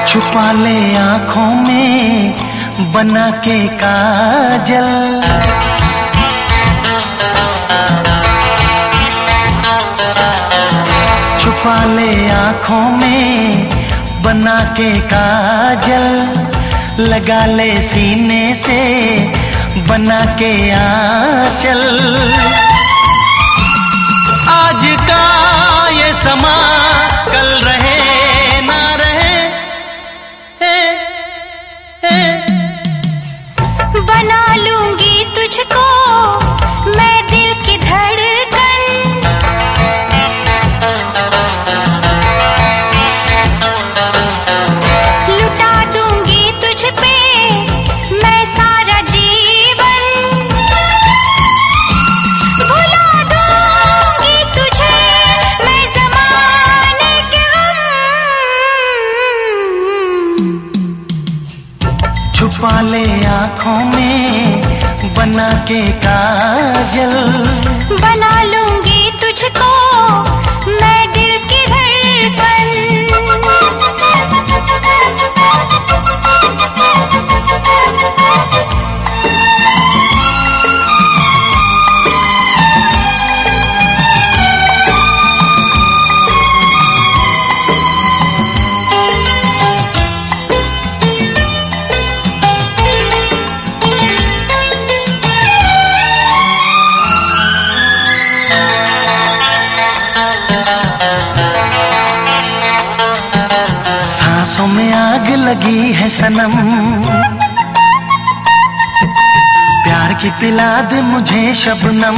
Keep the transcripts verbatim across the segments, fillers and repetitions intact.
छुपा ले आँखों में बना के काजल, छुपा ले आँखों में बना के काजल, लगा ले सीने से बना के आँचल। आज का ये समा कल रहे ना रहे, हे, हे। बना लूंगी तुझको मैं दिल की धड़कन, लुटा दूंगी तुझ पे मैं सारा जीवन, भुला दूंगी तुझे मैं ज़माने के गम। छुपा ले आँखों में बना के काजल, बना लूंगी तुझको मैं दिल की धड़कन। सांसों में आग लगी है सनम, प्यार की पिला दे मुझे शबनम।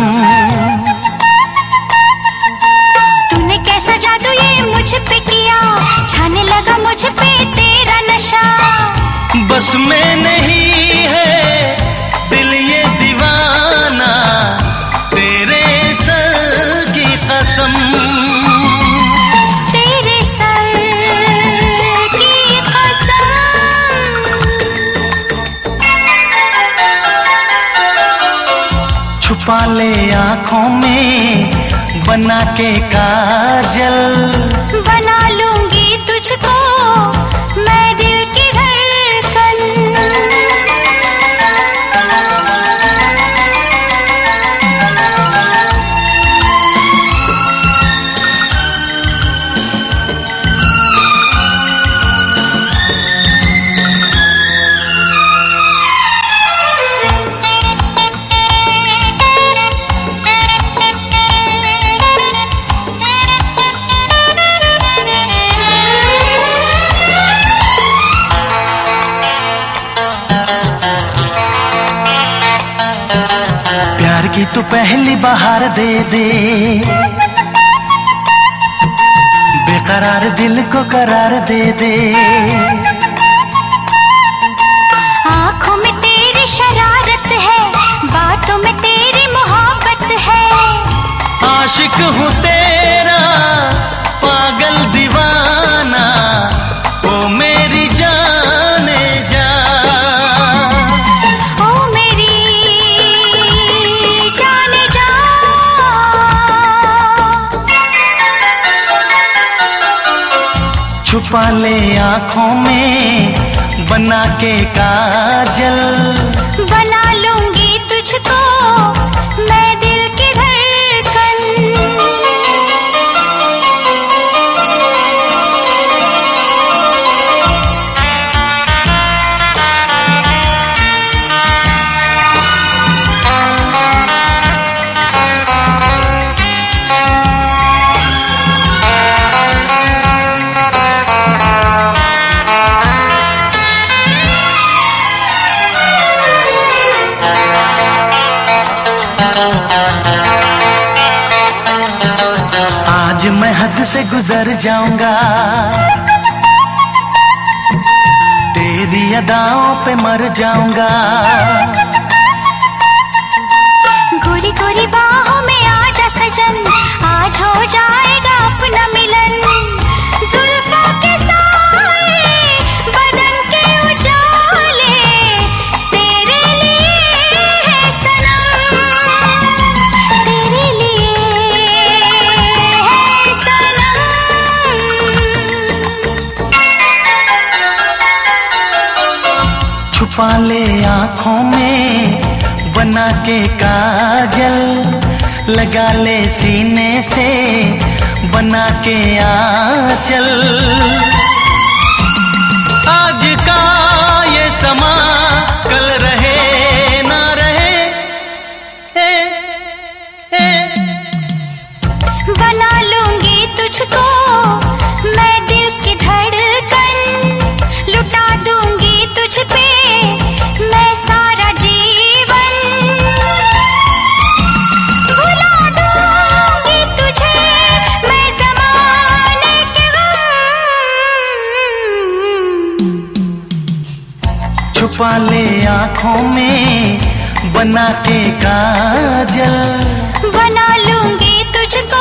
तूने कैसा जादू ये मुझ पे किया, छाने लगा मुझ पे तेरा नशा। बस में नहीं है दिल ये दीवाना, तेरे सर की कसम, तेरे सर की कसम। छुपा ले आँखों में बना के काजल, बना लूंगी तुझको मैं दिल की धड़कन। प्यार की तो पहली बहार दे दे, बेकरार दिल को करार दे दे। आँखों में तेरी शरारत है, बातों में तेरी मोहब्बत है। आशिक हूँ तेरा पागल दीवाना, ओ मेरी जाने जा, ओ मेरी जाने जा। छुपा ले आँखों में बना के काजल, बना लूंगी तुझको मैं दिल की धड़कन। आज मैं हद से गुजर जाऊंगा, तेरी अदाओं पे मर जाऊंगा। गोरी गोरी बाहों में आजा सजन, आज हो जाएगा अपना मिलन। जुल्फों के साए बदन के उजाले तेरे लिए है सनम, तेरे लिए है सनम। छुपा ले आँखों में बना के काजल, लगा ले सीने से बना के आंचल। आज का ये समा कल रहे ना रहे, ए, ए। बना लूंगी तुझको मैं दिल की धड़कन, लुटा दूंगी तुझ पे मैं सारा जीवन, भुला दूंगी तुझे मैं ज़माने के गम। छुपा ले आँखों में बना के काजल, बना लूंगी तुझको